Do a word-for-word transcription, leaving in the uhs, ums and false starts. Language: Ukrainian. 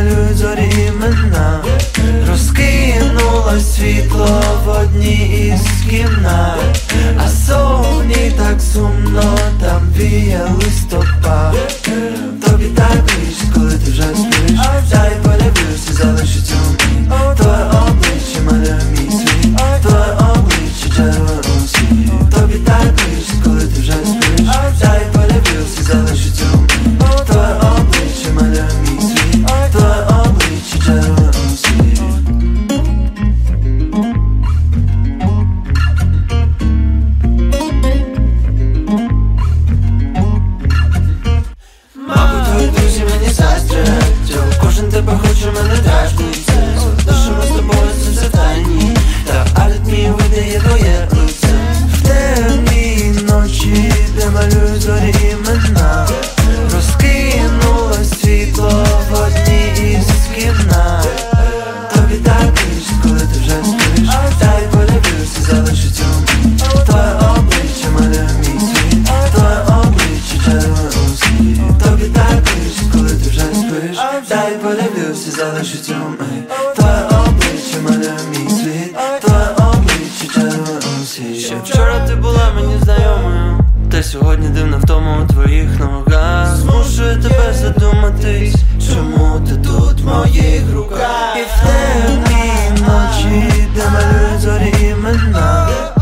малюють зорі імена. Розкинуло світло в одній із кімнат, а зовні так сумно, там віє листопад. Тобі так ближче, коли ти вже спиш. Дай подивлюся, залишу цю мить. Твоє обличчя малює мій світ, твоє обличчя червоний світ. Тобі так ближче, коли ти вже спиш. Дай подивлюся, залишу цю мить. Твоє обличчя малює мій світ, твоє обличчя червоний світ. Мабуть, твої друзі мені заздрять, кожен тебе хоче, мене дражнить. Душимо з тобою це все в тайні, та аритмії видає твоє лице. В темній ночі, де малюють зорі імена. Розкинуло світло в одній із кімнат. Тобі так ближче, коли ти вже спиш. Дай подивлюся, залишу цю мить. Твоє обличчя малює мій світ, твоє обличчя червоний світ. Тобі так ближче, коли ти вже спиш. Дай подивлюся, залишу цю мить. Твоє обличчя малює мій світ, твоє обличчя червоний світ. Ще вчора ти була мені знайомою, та сьогодні дивна втома у твоїх ногах. Змушує тебе задуматись, чому ти тут в моїх руках. І в темній ночі, де малюють зорі імена.